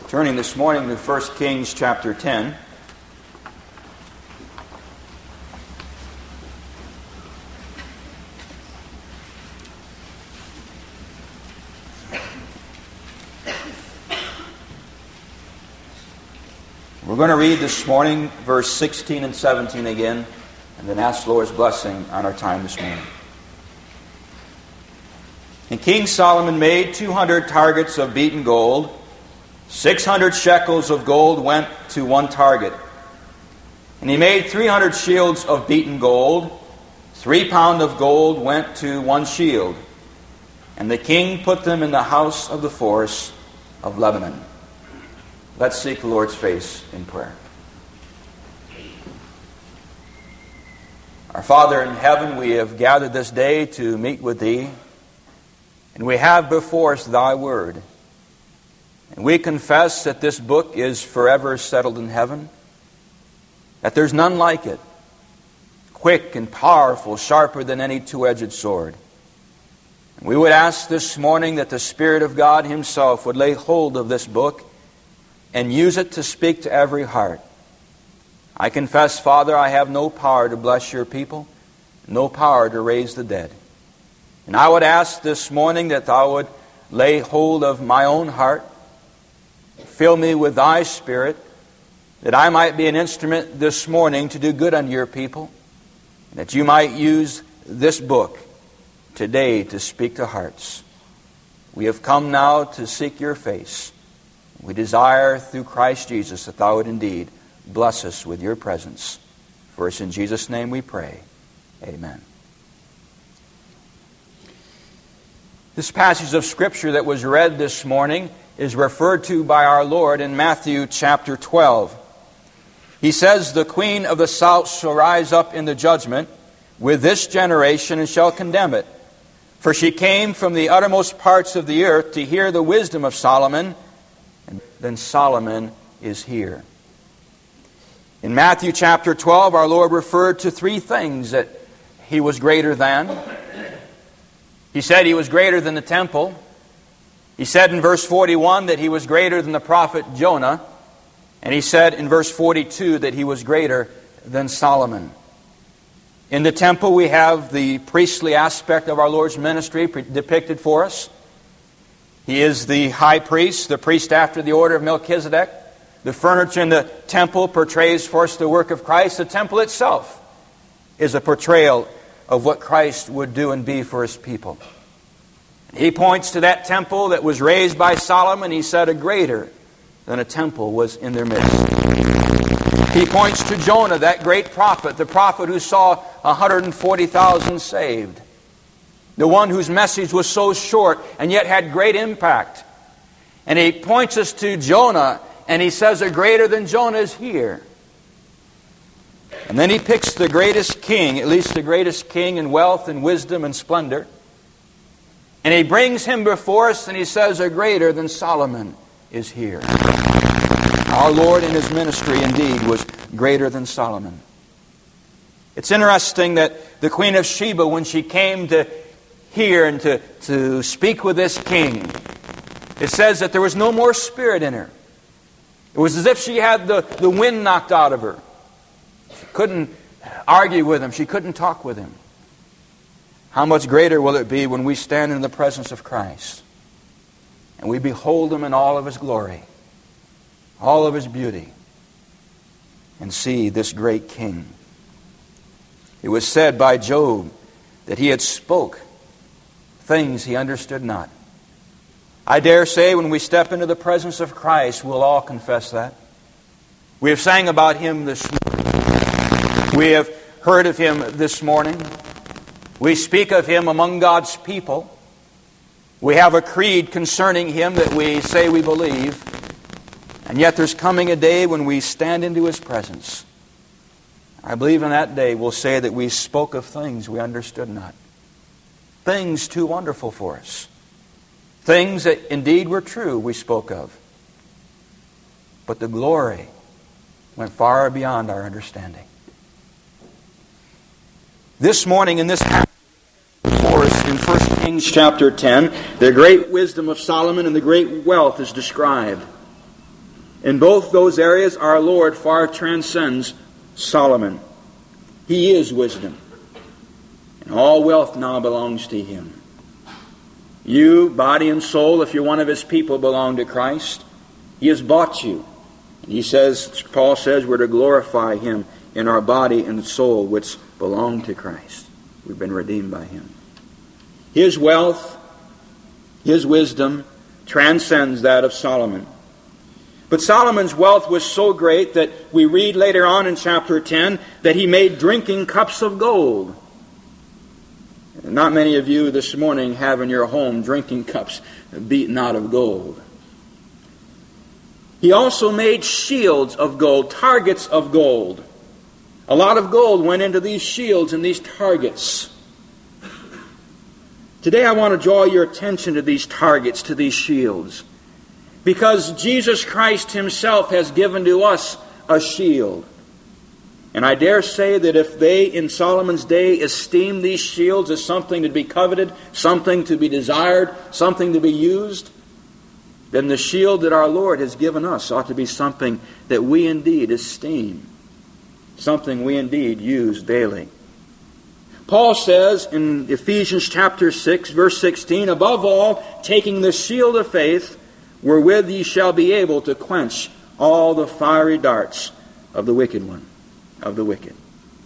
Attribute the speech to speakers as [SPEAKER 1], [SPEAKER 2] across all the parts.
[SPEAKER 1] Turning this morning to 1 Kings chapter 10. We're going to read this morning verse 16 and 17 again, and then ask the Lord's blessing on our time this morning. And King Solomon made 200 targets of beaten gold. 600 shekels of gold went to one target. And he made 300 shields of beaten gold. 3 pounds of gold went to one shield. And the king put them in the house of the forest of Lebanon. Let's seek the Lord's face in prayer. Our Father in heaven, we have gathered this day to meet with Thee. And we have before us Thy Word. And we confess that this book is forever settled in heaven, that there's none like it, quick and powerful, sharper than any two-edged sword. And we would ask this morning that the Spirit of God Himself would lay hold of this book and use it to speak to every heart. I confess, Father, I have no power to bless Your people, no power to raise the dead. And I would ask this morning that Thou would lay hold of my own heart, fill me with Thy Spirit, that I might be an instrument this morning to do good unto Your people, and that You might use this book today to speak to hearts. We have come now to seek Your face. We desire through Christ Jesus that Thou would indeed bless us with Your presence. For it's in Jesus' name we pray. Amen. This passage of Scripture that was read this morning is referred to by our Lord in Matthew chapter 12. He says, "The queen of the south shall rise up in the judgment with this generation and shall condemn it. For she came from the uttermost parts of the earth to hear the wisdom of Solomon, and then Solomon is here." In Matthew chapter 12, our Lord referred to 3 things that He was greater than. He said He was greater than the temple. He said in verse 41 that He was greater than the prophet Jonah. And He said in verse 42 that He was greater than Solomon. In the temple we have the priestly aspect of our Lord's ministry depicted for us. He is the high priest, the priest after the order of Melchizedek. The furniture in the temple portrays for us the work of Christ. The temple itself is a portrayal of what Christ would do and be for His people. He points to that temple that was raised by Solomon. He said a greater than a temple was in their midst. He points to Jonah, that great prophet, the prophet who saw 140,000 saved. The one whose message was so short and yet had great impact. And he points us to Jonah and he says a greater than Jonah is here. And then he picks the greatest king, at least the greatest king in wealth and wisdom and splendor. And he brings him before us and he says, a greater than Solomon is here. Our Lord in His ministry indeed was greater than Solomon. It's interesting that the Queen of Sheba, when she came to hear and to speak with this king, it says that there was no more spirit in her. It was as if she had the wind knocked out of her. She couldn't argue with him. She couldn't talk with him. How much greater will it be when we stand in the presence of Christ and we behold Him in all of His glory, all of His beauty, and see this great King. It was said by Job that he had spoke things he understood not. I dare say when we step into the presence of Christ, we'll all confess that. We have sang about Him this morning. We have heard of Him this morning. We speak of Him among God's people. We have a creed concerning Him that we say we believe. And yet there's coming a day when we stand into His presence. I believe in that day we'll say that we spoke of things we understood not. Things too wonderful for us. Things that indeed were true we spoke of. But the glory went far beyond our understanding. This morning in this passage before us in 1 Kings chapter 10, the great wisdom of Solomon and the great wealth is described. In both those areas, our Lord far transcends Solomon. He is wisdom. And all wealth now belongs to Him. You, body and soul, if you're one of His people, belong to Christ. He has bought you. And He says, Paul says, we're to glorify Him in our body and soul, which belong to Christ. We've been redeemed by Him. His wealth, His wisdom, transcends that of Solomon. But Solomon's wealth was so great that we read later on in chapter 10 that he made drinking cups of gold. Not many of you this morning have in your home drinking cups beaten out of gold. He also made shields of gold, targets of gold. A lot of gold went into these shields and these targets. Today I want to draw your attention to these targets, to these shields. Because Jesus Christ Himself has given to us a shield. And I dare say that if they in Solomon's day esteemed these shields as something to be coveted, something to be desired, something to be used, then the shield that our Lord has given us ought to be something that we indeed esteem, something we indeed use daily. Paul says in Ephesians chapter 6, verse 16, above all, taking the shield of faith, wherewith ye shall be able to quench all the fiery darts of the wicked one, of the wicked.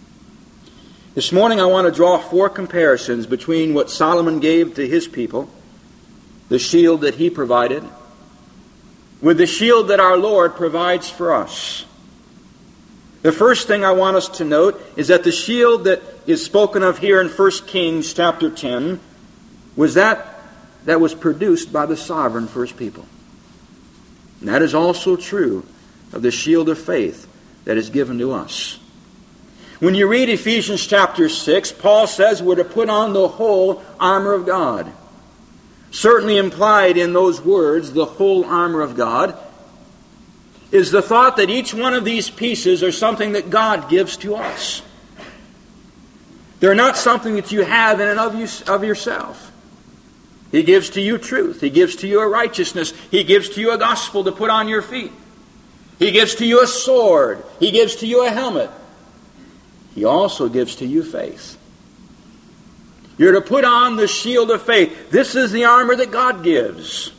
[SPEAKER 1] This morning I want to draw 4 comparisons between what Solomon gave to his people, the shield that he provided, with the shield that our Lord provides for us. The first thing I want us to note is that the shield that is spoken of here in 1 Kings chapter 10 was that was produced by the sovereign for His people. And that is also true of the shield of faith that is given to us. When you read Ephesians chapter 6, Paul says we're to put on the whole armor of God. Certainly implied in those words, the whole armor of God, is the thought that each one of these pieces are something that God gives to us. They're not something that you have in and of yourself. He gives to you truth. He gives to you a righteousness. He gives to you a gospel to put on your feet. He gives to you a sword. He gives to you a helmet. He also gives to you faith. You're to put on the shield of faith. This is the armor that God gives.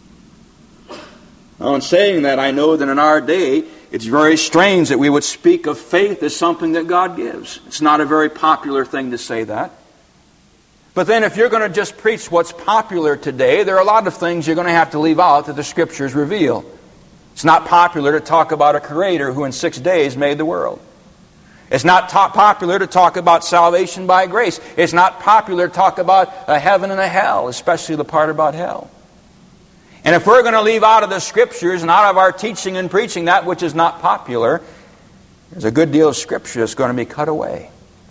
[SPEAKER 1] Now, in saying that, I know that in our day, it's very strange that we would speak of faith as something that God gives. It's not a very popular thing to say that. But then if you're going to just preach what's popular today, there are a lot of things you're going to have to leave out that the Scriptures reveal. It's not popular to talk about a Creator who in 6 days made the world. It's not popular to talk about salvation by grace. It's not popular to talk about a heaven and a hell, especially the part about hell. And if we're going to leave out of the Scriptures and out of our teaching and preaching that which is not popular, there's a good deal of Scripture that's going to be cut away.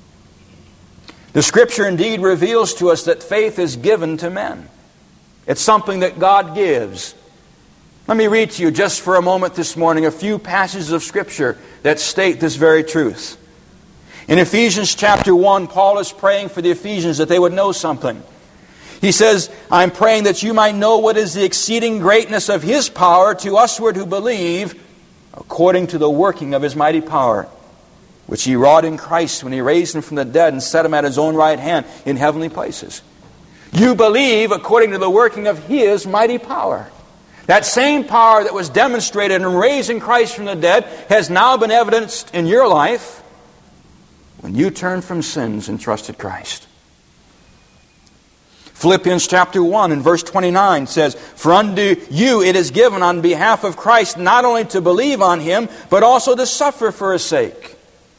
[SPEAKER 1] The Scripture indeed reveals to us that faith is given to men. It's something that God gives. Let me read to you just for a moment this morning a few passages of Scripture that state this very truth. In Ephesians chapter 1, Paul is praying for the Ephesians that they would know something. He says, I'm praying that you might know what is the exceeding greatness of His power to usward who believe, according to the working of His mighty power, which He wrought in Christ when He raised Him from the dead and set Him at His own right hand in heavenly places. You believe according to the working of His mighty power. That same power that was demonstrated in raising Christ from the dead has now been evidenced in your life when you turned from sins and trusted Christ. Philippians chapter 1 and verse 29 says, for unto you it is given on behalf of Christ not only to believe on Him, but also to suffer for His sake.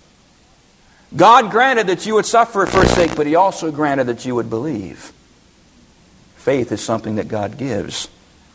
[SPEAKER 1] God granted that you would suffer for His sake, but He also granted that you would believe. Faith is something that God gives.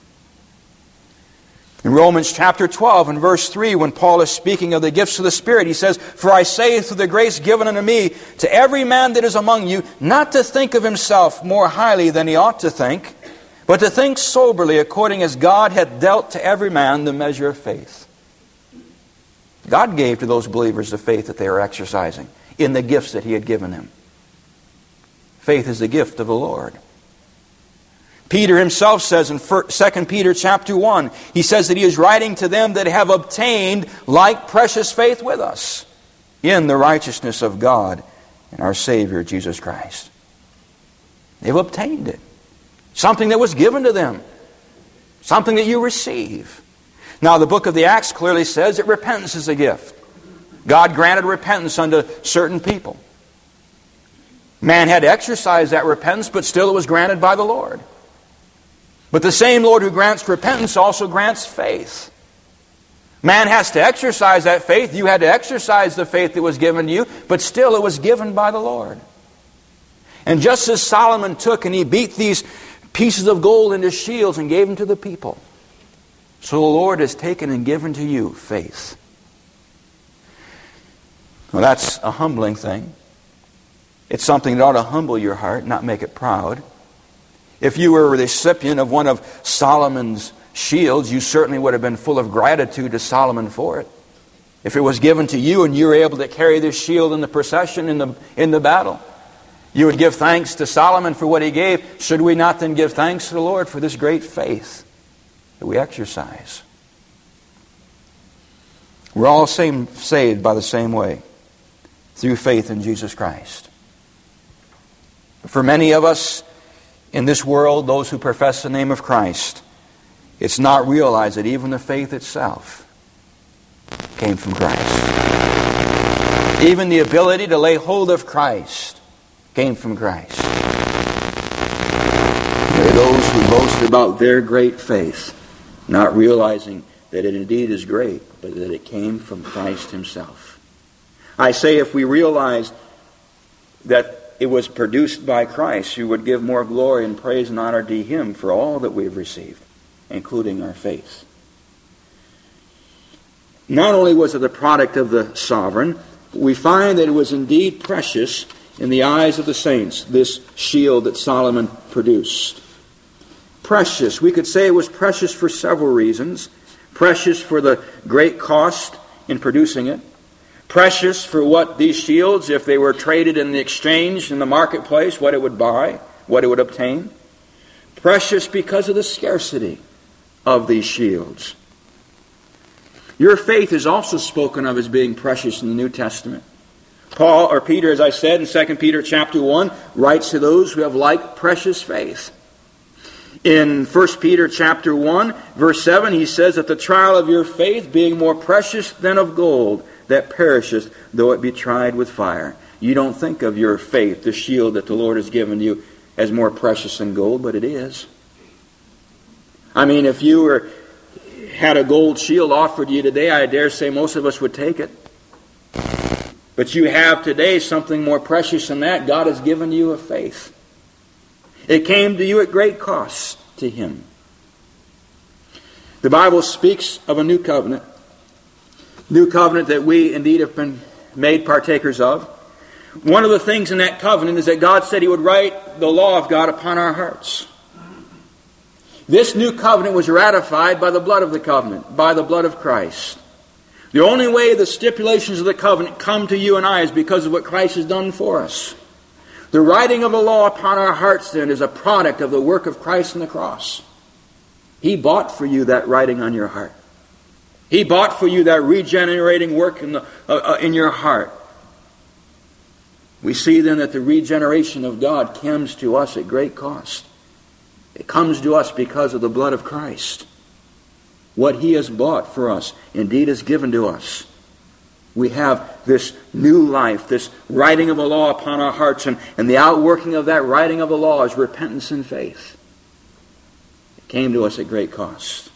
[SPEAKER 1] In Romans chapter 12 and verse 3, when Paul is speaking of the gifts of the Spirit, he says, for I say through the grace given unto me, to every man that is among you, not to think of himself more highly than he ought to think, but to think soberly according as God hath dealt to every man the measure of faith. God gave to those believers the faith that they are exercising in the gifts that He had given them. Faith is the gift of the Lord. Peter himself says in 2 Peter chapter 1, he says that he is writing to them that have obtained like precious faith with us in the righteousness of God and our Savior Jesus Christ. They've obtained it. Something that was given to them. Something that you receive. Now the book of the Acts clearly says that repentance is a gift. God granted repentance unto certain people. Man had to exercise that repentance, but still it was granted by the Lord. But the same Lord who grants repentance also grants faith. Man has to exercise that faith. You had to exercise the faith that was given to you, but still it was given by the Lord. And just as Solomon took and he beat these pieces of gold into shields and gave them to the people, so the Lord has taken and given to you faith. Well, that's a humbling thing. It's something that ought to humble your heart, not make it proud. If you were a recipient of one of Solomon's shields, you certainly would have been full of gratitude to Solomon for it. If it was given to you and you were able to carry this shield in the procession in the battle, you would give thanks to Solomon for what he gave. Should we not then give thanks to the Lord for this great faith that we exercise? We're all saved by the same way, through faith in Jesus Christ. For many of us in this world, those who profess the name of Christ, it's not realized that even the faith itself came from Christ. Even the ability to lay hold of Christ came from Christ. There are those who boast about their great faith, not realizing that it indeed is great, but that it came from Christ Himself. I say if we realized that it was produced by Christ, you would give more glory and praise and honor to Him for all that we've received, including our faith. Not only was it the product of the sovereign, we find that it was indeed precious in the eyes of the saints, this shield that Solomon produced. Precious. We could say it was precious for several reasons. Precious for the great cost in producing it. Precious for what these shields, if they were traded in the exchange in the marketplace, what it would buy, what it would obtain. Precious because of the scarcity of these shields. Your faith is also spoken of as being precious in the New Testament. Peter, as I said in 2 Peter chapter 1, writes to those who have like precious faith. In 1 Peter chapter 1, verse 7, he says that the trial of your faith being more precious than of gold, that perisheth, though it be tried with fire. You don't think of your faith, the shield that the Lord has given you, as more precious than gold, but it is. I mean, if you had a gold shield offered to you today, I dare say most of us would take it. But you have today something more precious than that. God has given you a faith. It came to you at great cost to Him. The Bible speaks of a new covenant. New covenant that we indeed have been made partakers of. One of the things in that covenant is that God said He would write the law of God upon our hearts. This new covenant was ratified by the blood of the covenant, by the blood of Christ. The only way the stipulations of the covenant come to you and I is because of what Christ has done for us. The writing of the law upon our hearts then is a product of the work of Christ on the cross. He bought for you that writing on your heart. He bought for you that regenerating work in your heart. We see then that the regeneration of God comes to us at great cost. It comes to us because of the blood of Christ. What He has bought for us indeed is given to us. We have this new life, this writing of the law upon our hearts, and the outworking of that writing of the law is repentance and faith. It came to us at great cost.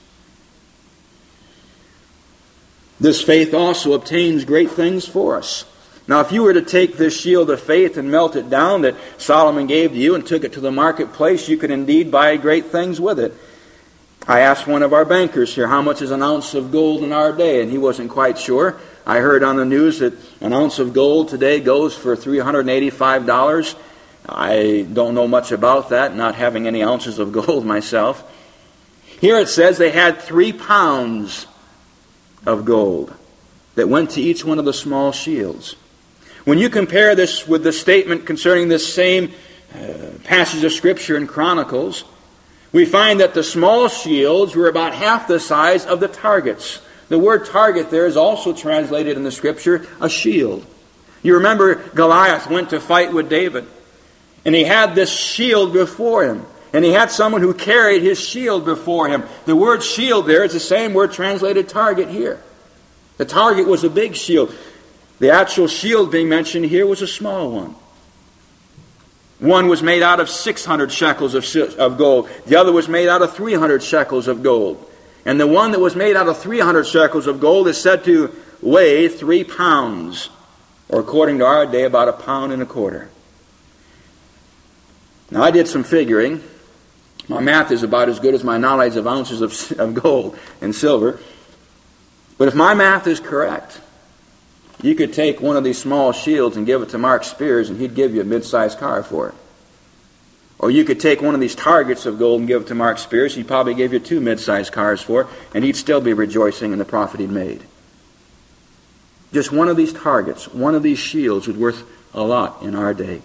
[SPEAKER 1] This faith also obtains great things for us. Now, if you were to take this shield of faith and melt it down that Solomon gave to you and took it to the marketplace, you could indeed buy great things with it. I asked one of our bankers here, how much is an ounce of gold in our day? And he wasn't quite sure. I heard on the news that an ounce of gold today goes for $385. I don't know much about that, not having any ounces of gold myself. Here it says they had 3 pounds of gold that went to each one of the small shields. When you compare this with the statement concerning this same passage of Scripture in Chronicles, We find that the small shields were about half the size of the targets. The word target there is also translated in the Scripture, a shield. You remember Goliath went to fight with David, and he had this shield before him, and he had someone who carried his shield before him. The word shield there is the same word translated target here. The target was a big shield. The actual shield being mentioned here was a small one. One was made out of 600 shekels of gold. The other was made out of 300 shekels of gold. And the one that was made out of 300 shekels of gold is said to weigh 3 pounds, or according to our day, about 1.25 pounds. Now, I did some figuring. My math is about as good as my knowledge of ounces of gold and silver. But if my math is correct, you could take one of these small shields and give it to Mark Spears, and he'd give you a mid-sized car for it. Or you could take one of these targets of gold and give it to Mark Spears, he'd probably give you 2 mid-sized cars for it, and he'd still be rejoicing in the profit he'd made. Just one of these targets, one of these shields was worth a lot in our day.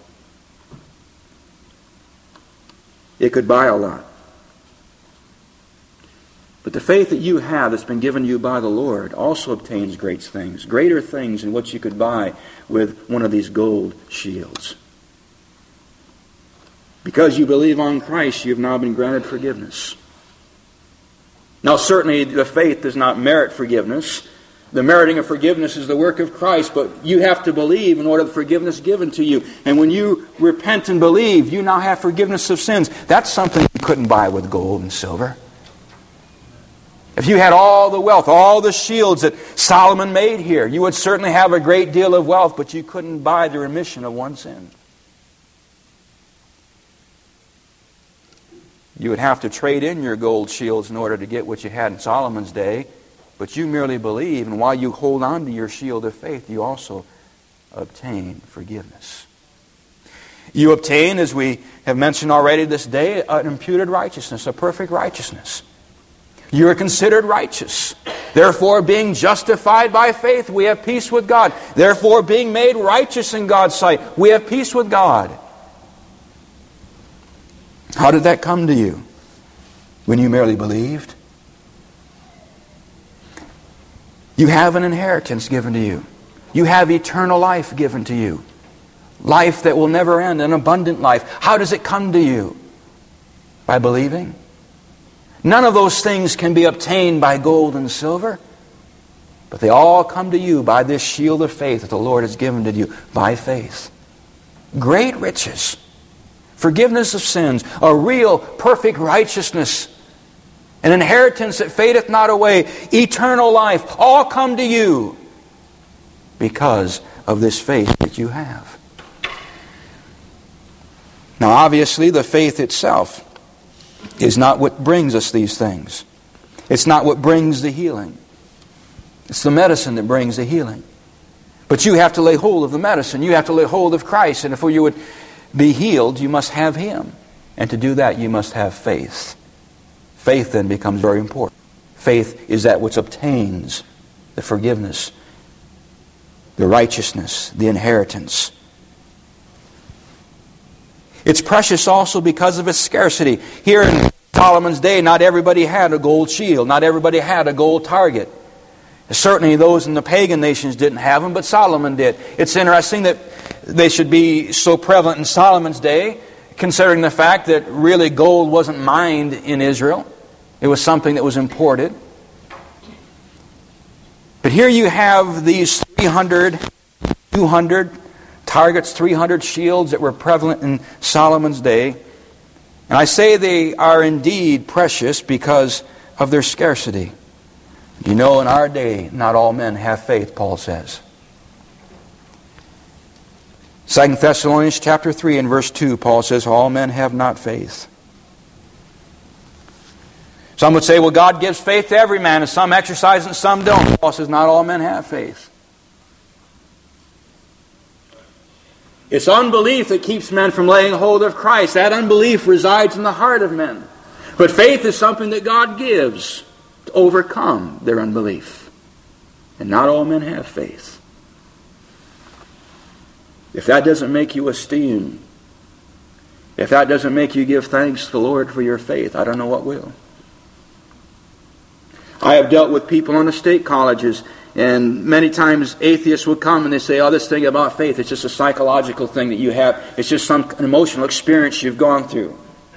[SPEAKER 1] It could buy a lot. But the faith that you have that's been given you by the Lord also obtains great things, greater things than what you could buy with one of these gold shields. Because you believe on Christ, you have now been granted forgiveness. Now, certainly the faith does not merit forgiveness. The meriting of forgiveness is the work of Christ, but you have to believe in order for forgiveness given to you. And when you repent and believe, you now have forgiveness of sins. That's something you couldn't buy with gold and silver. If you had all the wealth, all the shields that Solomon made here, you would certainly have a great deal of wealth, but you couldn't buy the remission of one sin. You would have to trade in your gold shields in order to get what you had in Solomon's day, but you merely believe, and while you hold on to your shield of faith, you also obtain forgiveness. You obtain, as we have mentioned already this day, an imputed righteousness, a perfect righteousness. You are considered righteous. Therefore, being justified by faith, we have peace with God. Therefore, being made righteous in God's sight, we have peace with God. How did that come to you? When you merely believed? You have an inheritance given to you. You have eternal life given to you. Life that will never end, an abundant life. How does it come to you? By believing? None of those things can be obtained by gold and silver, but they all come to you by this shield of faith that the Lord has given to you by faith. Great riches, forgiveness of sins, a real perfect righteousness, an inheritance that fadeth not away, eternal life, all come to you because of this faith that you have. Now, obviously, the faith itself is not what brings us these things. It's not what brings the healing. It's the medicine that brings the healing. But you have to lay hold of the medicine. You have to lay hold of Christ. And if you would be healed, you must have Him. And to do that, you must have faith. Faith then becomes very important. Faith is that which obtains the forgiveness, the righteousness, the inheritance. It's precious also because of its scarcity. Here in Solomon's day, not everybody had a gold shield. Not everybody had a gold target. Certainly those in the pagan nations didn't have them, but Solomon did. It's interesting that they should be so prevalent in Solomon's day, considering the fact that really gold wasn't mined in Israel. It was something that was imported. But here you have these 300, 200 targets, 300 shields that were prevalent in Solomon's day. And I say they are indeed precious because of their scarcity. You know, in our day, not all men have faith, Paul says. 2 Thessalonians chapter 3 and verse 2, Paul says, all men have not faith. Some would say, well, God gives faith to every man, and some exercise and some don't. Paul says, not all men have faith. It's unbelief that keeps men from laying hold of Christ. That unbelief resides in the heart of men. But faith is something that God gives to overcome their unbelief. And not all men have faith. If that doesn't make you esteem If that doesn't make you give thanks to the Lord for your faith, I don't know what will. I have dealt with people on the state colleges, and many times atheists would come and they say, oh, this thing about faith, it's just a psychological thing that you have. It's just an emotional experience you've gone through.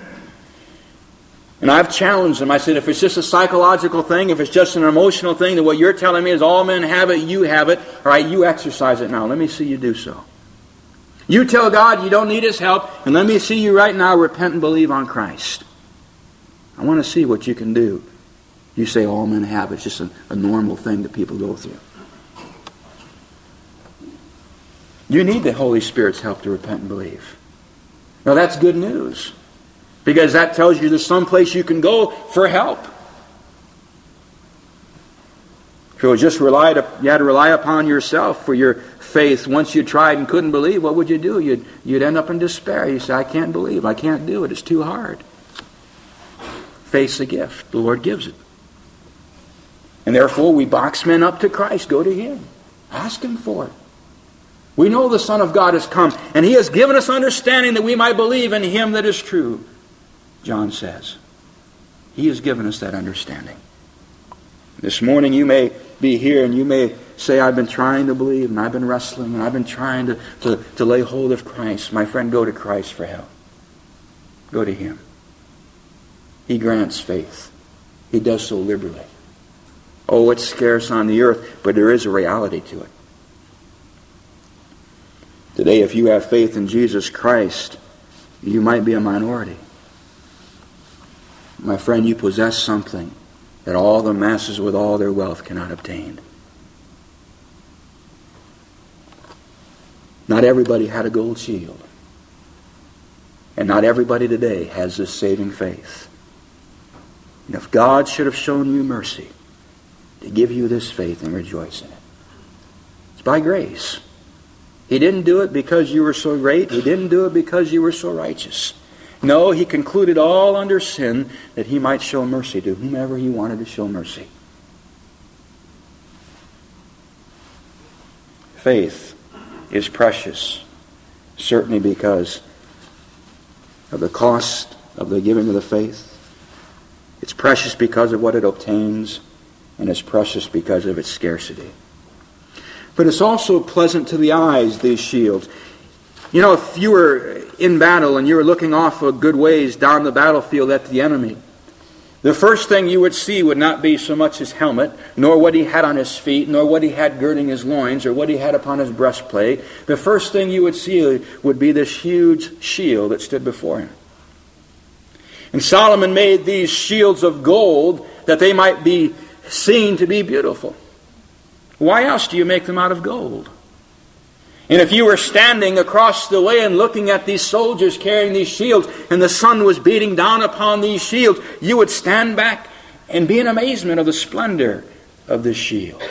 [SPEAKER 1] And I've challenged them. I said, if it's just a psychological thing, if it's just an emotional thing, then what you're telling me is all men have it, you have it. All right, you exercise it now. Let me see you do so. You tell God you don't need His help, and let me see you right now repent and believe on Christ. I want to see what you can do. You say all men have it. It's just a normal thing that people go through. You need the Holy Spirit's help to repent and believe. Now that's good news, because that tells you there's some place you can go for help. If it was just you had to rely upon yourself for your faith. Once you tried and couldn't believe, what would you do? You'd end up in despair. You say, I can't believe. I can't do it. It's too hard. Faith's a gift. The Lord gives it. And therefore we box men up to Christ. Go to Him. Ask Him for it. We know the Son of God has come, and He has given us understanding that we might believe in Him that is true, John says. He has given us that understanding. This morning you may be here and you may say, I've been trying to believe and I've been wrestling and I've been trying to lay hold of Christ. My friend, go to Christ for help. Go to Him. He grants faith. He does so liberally. Oh, it's scarce on the earth, but there is a reality to it. Today, if you have faith in Jesus Christ, you might be a minority. My friend, you possess something that all the masses with all their wealth cannot obtain. Not everybody had a gold shield. And not everybody today has this saving faith. And if God should have shown you mercy to give you this faith and rejoice in it, it's by grace. He didn't do it because you were so great. He didn't do it because you were so righteous. No, He concluded all under sin that He might show mercy to whomever He wanted to show mercy. Faith is precious, certainly because of the cost of the giving of the faith. It's precious because of what it obtains, and it's precious because of its scarcity. But it's also pleasant to the eyes, these shields. You know, if you were in battle and you were looking off a good ways down the battlefield at the enemy, the first thing you would see would not be so much his helmet, nor what he had on his feet, nor what he had girding his loins, or what he had upon his breastplate. The first thing you would see would be this huge shield that stood before him. And Solomon made these shields of gold that they might be seen to be beautiful. Why else do you make them out of gold? And if you were standing across the way and looking at these soldiers carrying these shields, and the sun was beating down upon these shields, you would stand back and be in amazement of the splendor of this shield.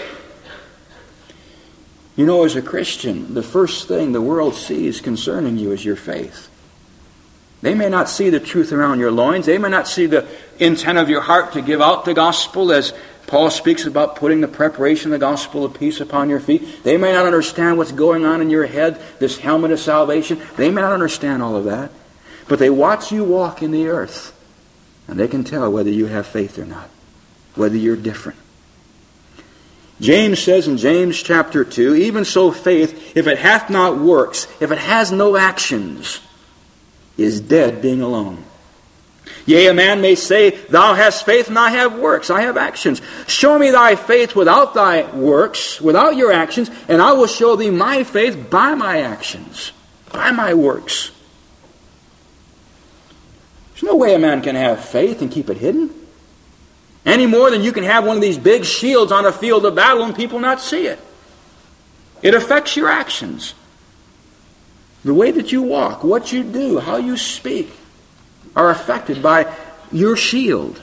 [SPEAKER 1] You know, as a Christian, the first thing the world sees concerning you is your faith. They may not see the truth around your loins. They may not see the intent of your heart to give out the gospel, as Paul speaks about putting the preparation of the gospel of peace upon your feet. They may not understand what's going on in your head, this helmet of salvation. They may not understand all of that. But they watch you walk in the earth, and they can tell whether you have faith or not, whether you're different. James says in James chapter 2, even so faith, if it hath not works, if it has no actions, is dead being alone. Yea, a man may say, thou hast faith and I have works, I have actions. Show me thy faith without thy works, without your actions, and I will show thee my faith by my actions, by my works. There's no way a man can have faith and keep it hidden. Any more than you can have one of these big shields on a field of battle and people not see it. It affects your actions. The way that you walk, what you do, how you speak, are affected by your shield.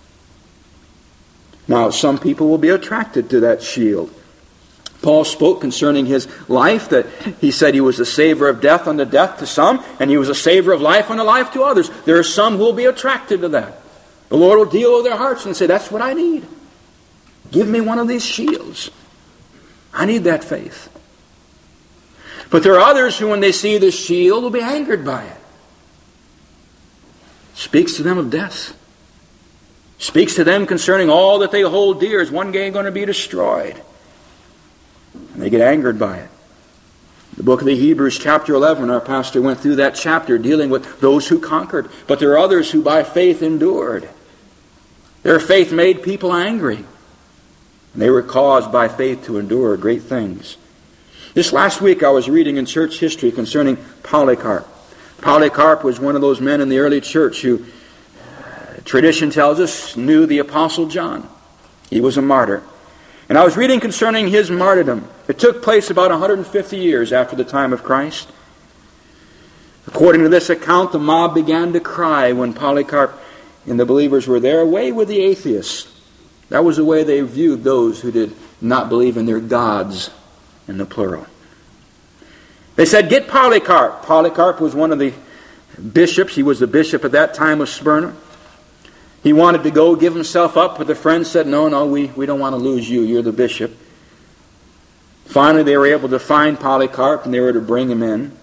[SPEAKER 1] Now, some people will be attracted to that shield. Paul spoke concerning his life that he said he was a saver of death unto death to some, and he was a saver of life unto life to others. There are some who will be attracted to that. The Lord will deal with their hearts and say, that's what I need. Give me one of these shields. I need that faith. But there are others who, when they see the shield, will be angered by it. Speaks to them of death. Speaks to them concerning all that they hold dear is one day going to be destroyed. And they get angered by it. The book of the Hebrews, chapter 11, our pastor went through that chapter dealing with those who conquered. But there are others who by faith endured. Their faith made people angry. And they were caused by faith to endure great things. This last week I was reading in church history concerning Polycarp. Polycarp was one of those men in the early church who, tradition tells us, knew the Apostle John. He was a martyr. And I was reading concerning his martyrdom. It took place about 150 years after the time of Christ. According to this account, the mob began to cry when Polycarp and the believers were there. Away with the atheists. That was the way they viewed those who did not believe in their gods, in the plural. They said, get Polycarp. Polycarp was one of the bishops. He was the bishop at that time of Smyrna. He wanted to go give himself up, but the friends said, no, we don't want to lose you. You're the bishop. Finally, they were able to find Polycarp, and they were to bring him in.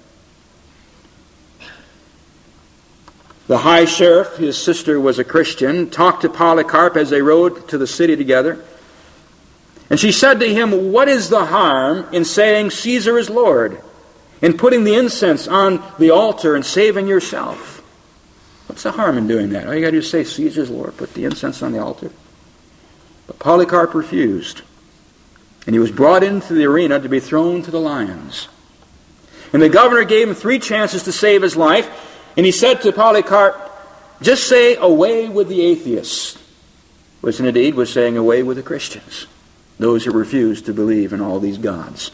[SPEAKER 1] The high sheriff, his sister was a Christian, talked to Polycarp as they rode to the city together. And she said to him, what is the harm in saying Caesar is Lord, and putting the incense on the altar and saving yourself? What's the harm in doing that? All you got to do is say Caesar's Lord, put the incense on the altar. But Polycarp refused. And he was brought into the arena to be thrown to the lions. And the governor gave him 3 chances to save his life. And he said to Polycarp, just say away with the atheists. Which indeed was saying away with the Christians. Those who refused to believe in all these gods.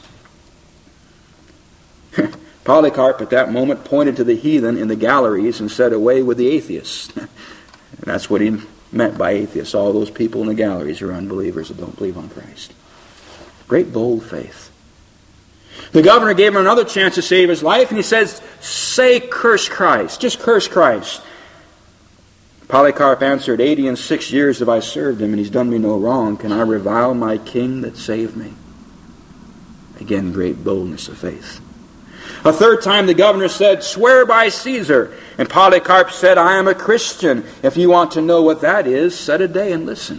[SPEAKER 1] Polycarp at that moment pointed to the heathen in the galleries and said, away with the atheists. And that's what he meant by atheists. All those people in the galleries are unbelievers that don't believe on Christ. Great bold faith. The governor gave him another chance to save his life, and he says, say curse Christ. Just curse Christ. Polycarp answered, 86 years have I served him, and he's done me no wrong. Can I revile my king that saved me? Again, great boldness of faith. A third time the governor said, swear by Caesar. And Polycarp said, I am a Christian. If you want to know what that is, set a day and listen.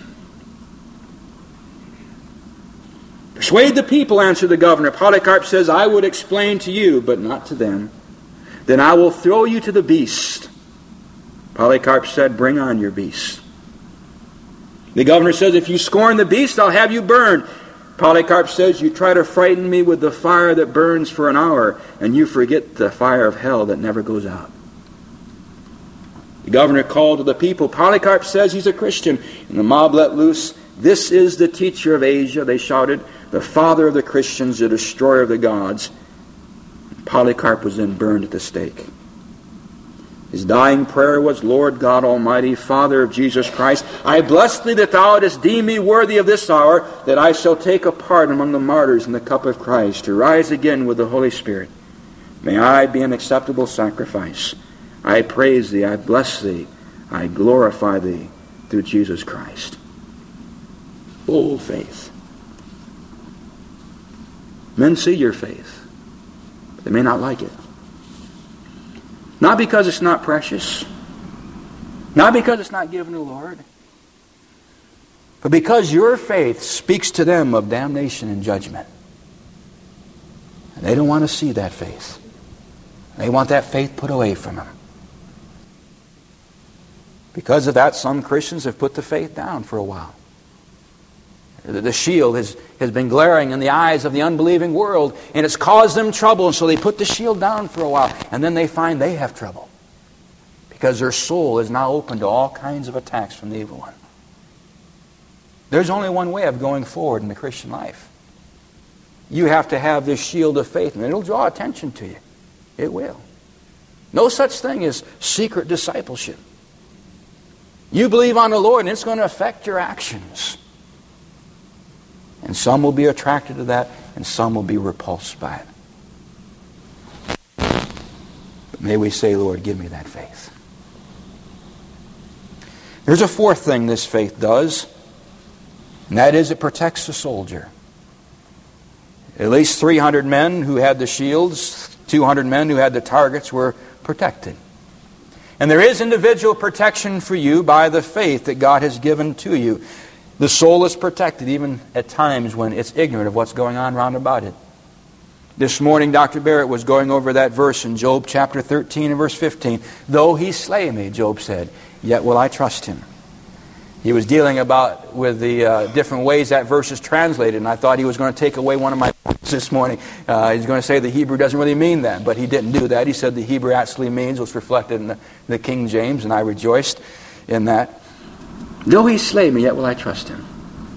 [SPEAKER 1] Persuade the people, answered the governor. Polycarp says, I would explain to you, but not to them. Then I will throw you to the beast. Polycarp said, bring on your beast. The governor says, if you scorn the beast, I'll have you burned. Polycarp says, you try to frighten me with the fire that burns for an hour, and you forget the fire of hell that never goes out. The governor called to the people. Polycarp says he's a Christian, and the mob let loose. This is the teacher of Asia, they shouted, the father of the Christians, the destroyer of the gods. Polycarp was then burned at the stake. His dying prayer was, Lord God Almighty, Father of Jesus Christ, I bless thee that thou didst deem me worthy of this hour, that I shall take a part among the martyrs in the cup of Christ, to rise again with the Holy Spirit. May I be an acceptable sacrifice. I praise thee, I bless thee, I glorify thee through Jesus Christ. Bold faith. Men see your faith, but they may not like it. Not because it's not precious. Not because it's not given to the Lord. But because your faith speaks to them of damnation and judgment. And they don't want to see that faith. They want that faith put away from them. Because of that, some Christians have put the faith down for a while. The shield has been glaring in the eyes of the unbelieving world, and it's caused them trouble, and so they put the shield down for a while, and then they find they have trouble because their soul is now open to all kinds of attacks from the evil one. There's only one way of going forward in the Christian life. You have to have this shield of faith, and it'll draw attention to you. It will. No such thing as secret discipleship. You believe on the Lord, and it's going to affect your actions. And some will be attracted to that, and some will be repulsed by it. But may we say, Lord, give me that faith. There's a fourth thing this faith does, and that is it protects the soldier. At least 300 men who had the shields, 200 men who had the targets were protected. And there is individual protection for you by the faith that God has given to you. The soul is protected even at times when it's ignorant of what's going on round about it. This morning, Dr. Barrett was going over that verse in Job chapter 13 and verse 15. Though he slay me, Job said, yet will I trust him. He was dealing with the different ways that verse is translated, and I thought he was going to take away one of my points this morning. He's going to say the Hebrew doesn't really mean that, but he didn't do that. He said the Hebrew actually means what's reflected in the King James, and I rejoiced in that. Though he slay me, yet will I trust him.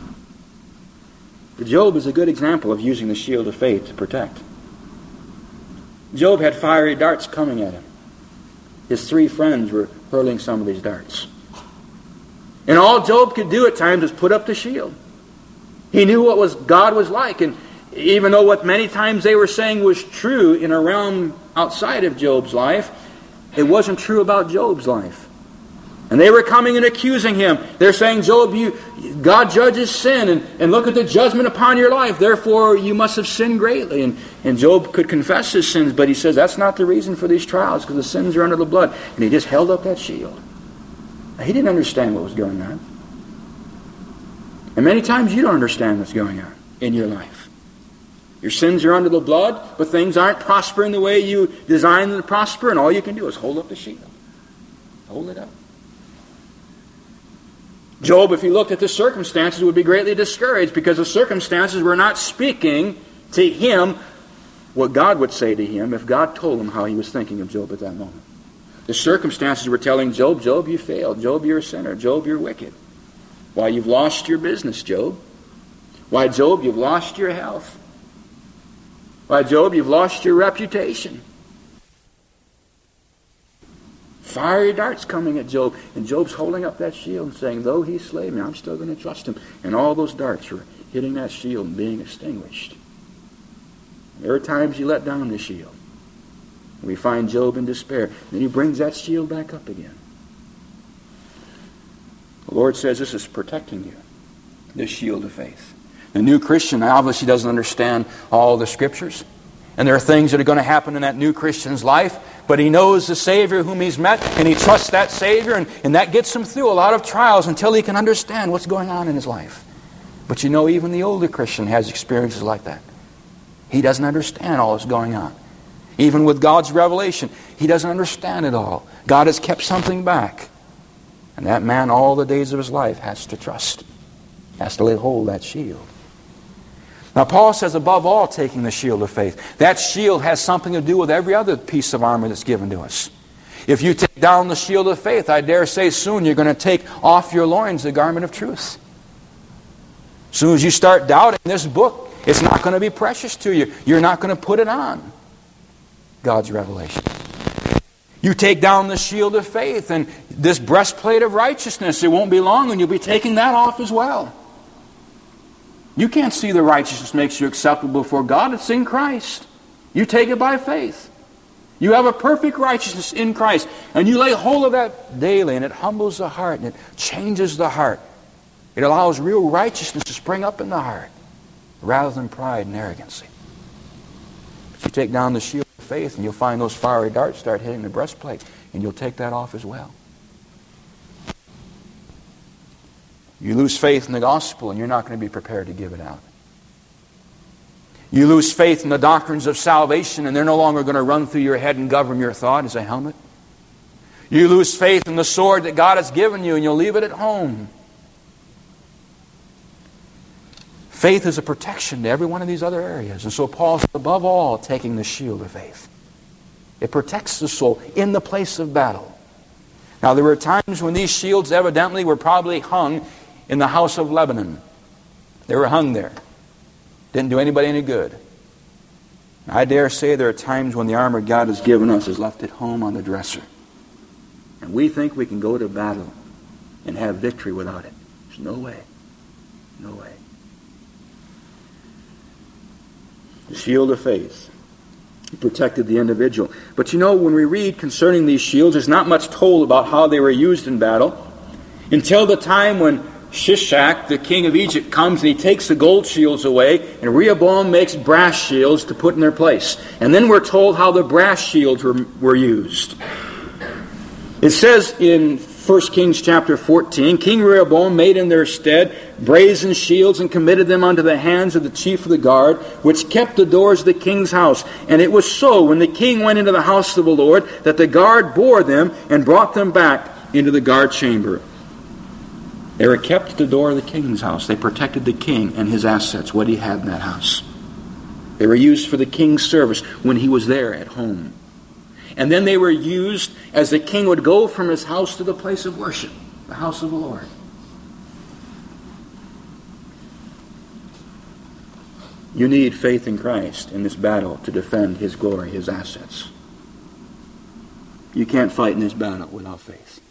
[SPEAKER 1] Job is a good example of using the shield of faith to protect. Job had fiery darts coming at him. His 3 friends were hurling some of these darts. And all Job could do at times was put up the shield. He knew what God was like, and even though what many times they were saying was true in a realm outside of Job's life, it wasn't true about Job's life. And they were coming and accusing him. They're saying, Job, God judges sin, and look at the judgment upon your life. Therefore, you must have sinned greatly. And Job could confess his sins, but he says that's not the reason for these trials, because the sins are under the blood. And he just held up that shield. Now, he didn't understand what was going on. And many times you don't understand what's going on in your life. Your sins are under the blood, but things aren't prospering the way you designed them to prosper, and all you can do is hold up the shield. Hold it up. Job, if he looked at the circumstances, would be greatly discouraged because the circumstances were not speaking to him what God would say to him if God told him how he was thinking of Job at that moment. The circumstances were telling Job, Job, you failed. Job, you're a sinner. Job, you're wicked. Why, you've lost your business, Job. Why, Job, you've lost your health. Why, Job, you've lost your reputation. Fiery darts coming at Job, and Job's holding up that shield and saying, though he slay me, I'm still going to trust him. And all those darts were hitting that shield and being extinguished. There are times you let down the shield. We find Job in despair. Then he brings that shield back up again. The Lord says this is protecting you, this shield of faith. The new Christian obviously doesn't understand all the Scriptures. And there are things that are going to happen in that new Christian's life, but he knows the Savior whom he's met, and he trusts that Savior, and that gets him through a lot of trials until he can understand what's going on in his life. But you know, even the older Christian has experiences like that. He doesn't understand all that's going on. Even with God's revelation, he doesn't understand it all. God has kept something back. And that man, all the days of his life, has to trust, has to lay hold of that shield. Now, Paul says, above all, taking the shield of faith. That shield has something to do with every other piece of armor that's given to us. If you take down the shield of faith, I dare say soon you're going to take off your loins the garment of truth. As soon as you start doubting this book, it's not going to be precious to you. You're not going to put it on. God's revelation. You take down the shield of faith and this breastplate of righteousness. It won't be long and you'll be taking that off as well. You can't see the righteousness makes you acceptable before God. It's in Christ. You take it by faith. You have a perfect righteousness in Christ. And you lay hold of that daily, and it humbles the heart, and it changes the heart. It allows real righteousness to spring up in the heart, rather than pride and arrogancy. But you take down the shield of faith, and you'll find those fiery darts start hitting the breastplate, and you'll take that off as well. You lose faith in the gospel, and you're not going to be prepared to give it out. You lose faith in the doctrines of salvation, and they're no longer going to run through your head and govern your thought as a helmet. You lose faith in the sword that God has given you, and you'll leave it at home. Faith is a protection to every one of these other areas. And so Paul's above all taking the shield of faith. It protects the soul in the place of battle. Now, there were times when these shields evidently were probably hung in the house of Lebanon. They were hung there. Didn't do anybody any good. I dare say there are times when the armor God has given us is left at home on the dresser. And we think we can go to battle and have victory without it. There's no way. No way. The shield of faith. He protected the individual. But you know, when we read concerning these shields, there's not much told about how they were used in battle. Until the time when Shishak, the king of Egypt, comes and he takes the gold shields away, and Rehoboam makes brass shields to put in their place. And then we're told how the brass shields were used. It says in 1 Kings chapter 14, King Rehoboam made in their stead brazen shields and committed them unto the hands of the chief of the guard, which kept the doors of the king's house. And it was so, when the king went into the house of the Lord, that the guard bore them and brought them back into the guard chamber. They were kept at the door of the king's house. They protected the king and his assets, what he had in that house. They were used for the king's service when he was there at home. And then they were used as the king would go from his house to the place of worship, the house of the Lord. You need faith in Christ in this battle to defend His glory, His assets. You can't fight in this battle without faith.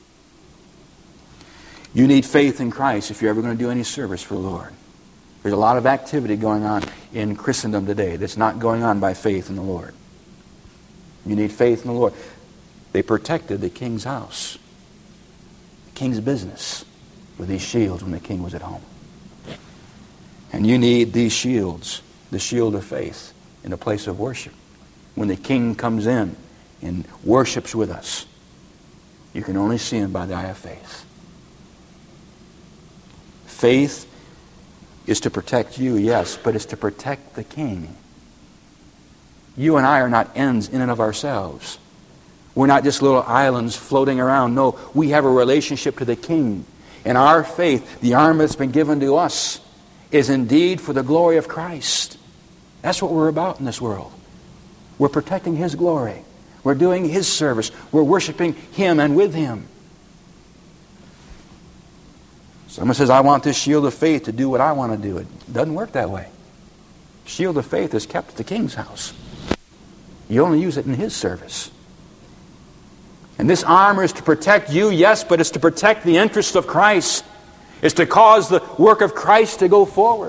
[SPEAKER 1] You need faith in Christ if you're ever going to do any service for the Lord. There's a lot of activity going on in Christendom today that's not going on by faith in the Lord. You need faith in the Lord. They protected the king's house, the king's business, with these shields when the king was at home. And you need these shields, the shield of faith, in a place of worship. When the king comes in and worships with us, you can only see him by the eye of faith. Faith is to protect you, yes, but it's to protect the king. You and I are not ends in and of ourselves. We're not just little islands floating around. No, we have a relationship to the king. And our faith, the armor that's been given to us, is indeed for the glory of Christ. That's what we're about in this world. We're protecting His glory. We're doing His service. We're worshiping Him and with Him. Someone says, I want this shield of faith to do what I want to do. It doesn't work that way. Shield of faith is kept at the king's house. You only use it in His service. And this armor is to protect you, yes, but it's to protect the interests of Christ. It's to cause the work of Christ to go forward.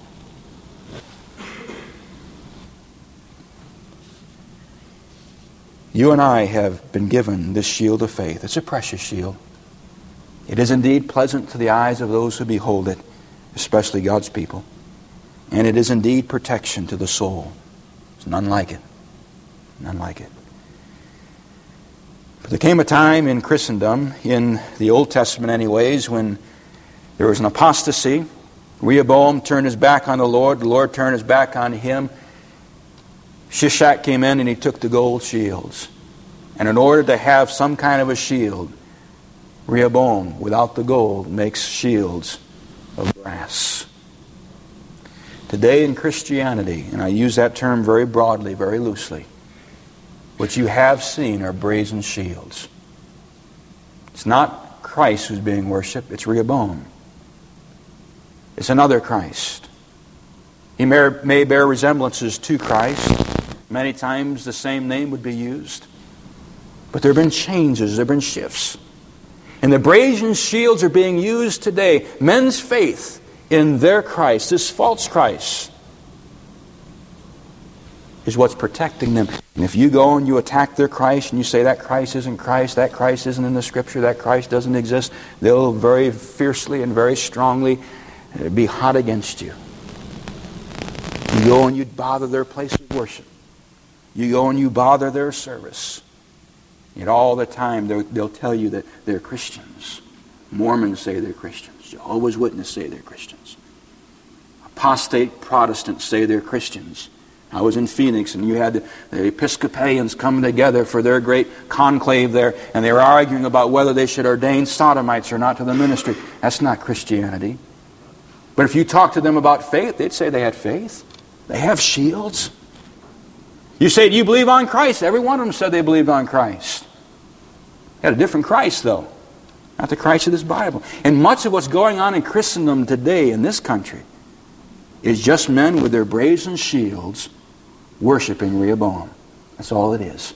[SPEAKER 1] You and I have been given this shield of faith. It's a precious shield. It is indeed pleasant to the eyes of those who behold it, especially God's people. And it is indeed protection to the soul. There's none like it. None like it. But there came a time in Christendom, in the Old Testament anyways, when there was an apostasy. Rehoboam turned his back on the Lord turned his back on him. Shishak came in and he took the gold shields. And in order to have some kind of a shield, Rehoboam, without the gold, makes shields of brass. Today in Christianity, and I use that term very broadly, very loosely, what you have seen are brazen shields. It's not Christ who's being worshipped, it's Rehoboam. It's another Christ. He may bear resemblances to Christ. Many times the same name would be used. But there have been changes, there have been shifts. And the brazen shields are being used today. Men's faith in their Christ, this false Christ, is what's protecting them. And if you go and you attack their Christ and you say that Christ isn't Christ, that Christ isn't in the Scripture, that Christ doesn't exist, they'll very fiercely and very strongly be hot against you. You go and you bother their place of worship. You go and you bother their service. Yet all the time they'll tell you that they're Christians. Mormons say they're Christians. Jehovah's Witnesses say they're Christians. Apostate Protestants say they're Christians. I was in Phoenix and you had the Episcopalians come together for their great conclave there, and they were arguing about whether they should ordain sodomites or not to the ministry. That's not Christianity. But if you talk to them about faith, they'd say they had faith. They have shields. You say, do you believe on Christ? Every one of them said they believed on Christ. They had a different Christ, though. Not the Christ of this Bible. And much of what's going on in Christendom today in this country is just men with their brazen shields worshiping Rehoboam. That's all it is.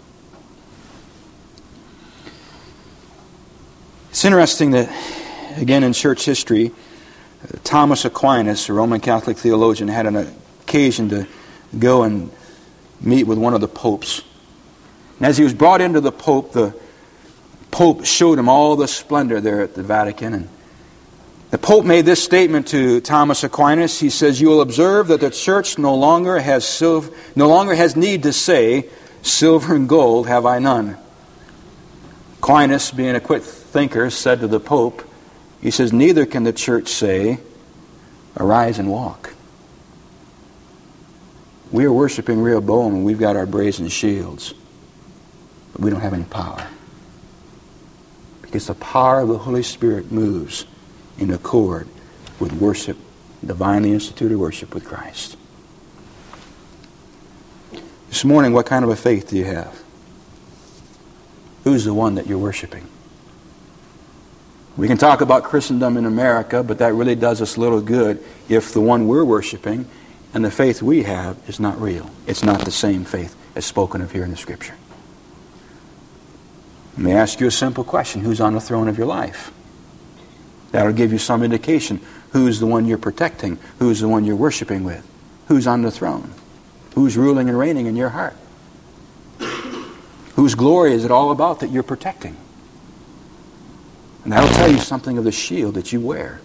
[SPEAKER 1] It's interesting that, again, in church history, Thomas Aquinas, a Roman Catholic theologian, had an occasion to go and meet with one of the popes. And as he was brought into the Pope showed him all the splendor there at the Vatican. And the Pope made this statement to Thomas Aquinas. He says, "You will observe that the church no longer has need to say, 'Silver and gold have I none.' Aquinas, being a quick thinker, said to the Pope, he says, neither can the church say, arise and walk. We are worshiping Rehoboam and we've got our brazen shields, but we don't have any power. Because the power of the Holy Spirit moves in accord with worship, divinely instituted worship with Christ. This morning, what kind of a faith do you have? Who's the one that you're worshiping? We can talk about Christendom in America, but that really does us little good if the one we're worshiping and the faith we have is not real. It's not the same faith as spoken of here in the Scripture. Let me ask you a simple question. Who's on the throne of your life? That'll give you some indication. Who's the one you're protecting? Who's the one you're worshiping with? Who's on the throne? Who's ruling and reigning in your heart? Whose glory is it all about that you're protecting? And that'll tell you something of the shield that you wear.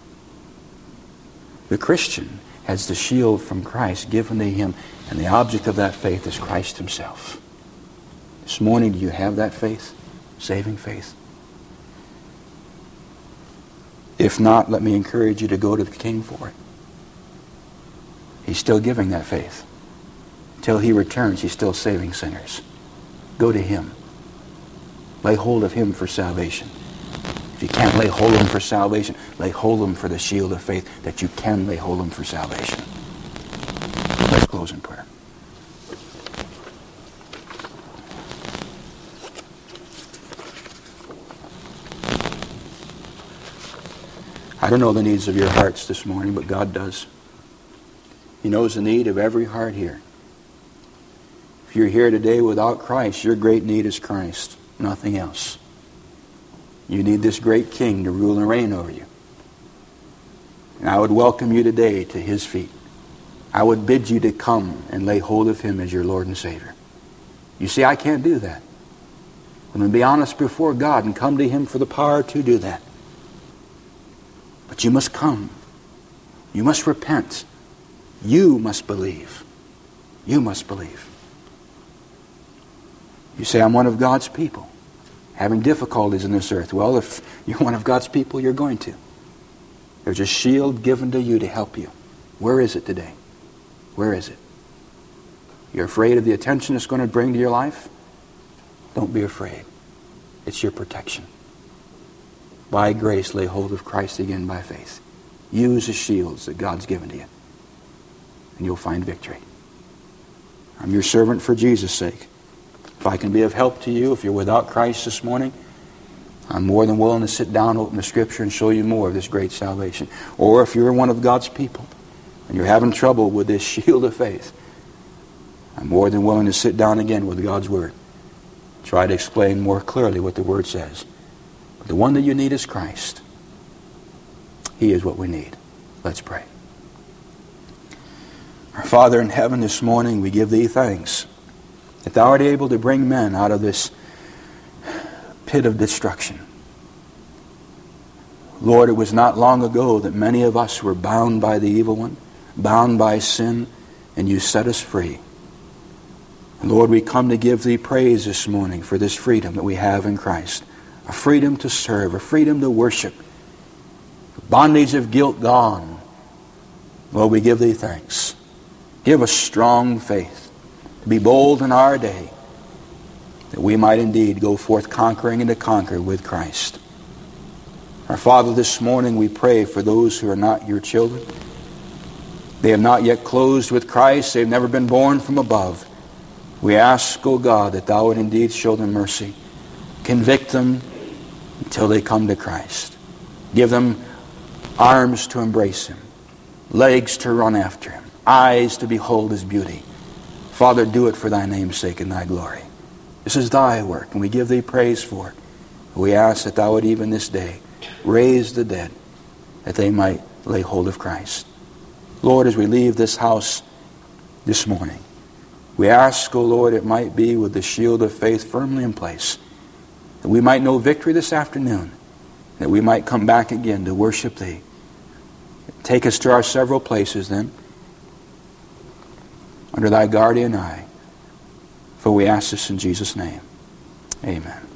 [SPEAKER 1] The Christian has the shield from Christ given to him, and the object of that faith is Christ himself. This morning, do you have that faith? Saving faith? If not, let me encourage you to go to the King for it. He's still giving that faith. Until He returns, He's still saving sinners. Go to Him. Lay hold of Him for salvation. If you can't lay hold of Him for salvation, lay hold of Him for the shield of faith that you can lay hold of Him for salvation. Let's close in prayer. I don't know the needs of your hearts this morning, but God does. He knows the need of every heart here. If you're here today without Christ, your great need is Christ, nothing else. You need this great King to rule and reign over you. And I would welcome you today to His feet. I would bid you to come and lay hold of Him as your Lord and Savior. You see, I can't do that. I'm going to be honest before God and come to Him for the power to do that. But you must come. You must repent. You must believe. You must believe. You say, I'm one of God's people, having difficulties in this earth. Well, if you're one of God's people, you're going to. There's a shield given to you to help you. Where is it today? Where is it? You're afraid of the attention it's going to bring to your life? Don't be afraid. It's your protection. By grace, lay hold of Christ again by faith. Use the shields that God's given to you, and you'll find victory. I'm your servant for Jesus' sake. If I can be of help to you, if you're without Christ this morning, I'm more than willing to sit down, open the Scripture, and show you more of this great salvation. Or if you're one of God's people, and you're having trouble with this shield of faith, I'm more than willing to sit down again with God's Word. Try to explain more clearly what the Word says. But the one that you need is Christ. He is what we need. Let's pray. Our Father in heaven, this morning we give Thee thanks that Thou art able to bring men out of this pit of destruction. Lord, it was not long ago that many of us were bound by the evil one, bound by sin, and You set us free. And Lord, we come to give Thee praise this morning for this freedom that we have in Christ. A freedom to serve, a freedom to worship. The bondage of guilt gone. Lord, we give Thee thanks. Give us strong faith to be bold in our day, that we might indeed go forth conquering and to conquer with Christ. Our Father, this morning we pray for those who are not Your children. They have not yet closed with Christ. They've never been born from above. We ask, O God, that Thou would indeed show them mercy. Convict them until they come to Christ. Give them arms to embrace Him, legs to run after Him, eyes to behold His beauty. Father, do it for Thy name's sake and Thy glory. This is Thy work, and we give Thee praise for it. We ask that Thou would even this day raise the dead, that they might lay hold of Christ. Lord, as we leave this house this morning, we ask, O Lord, it might be with the shield of faith firmly in place, that we might know victory this afternoon, that we might come back again to worship Thee. Take us to our several places then, under Thy guardian eye. For we ask this in Jesus' name. Amen.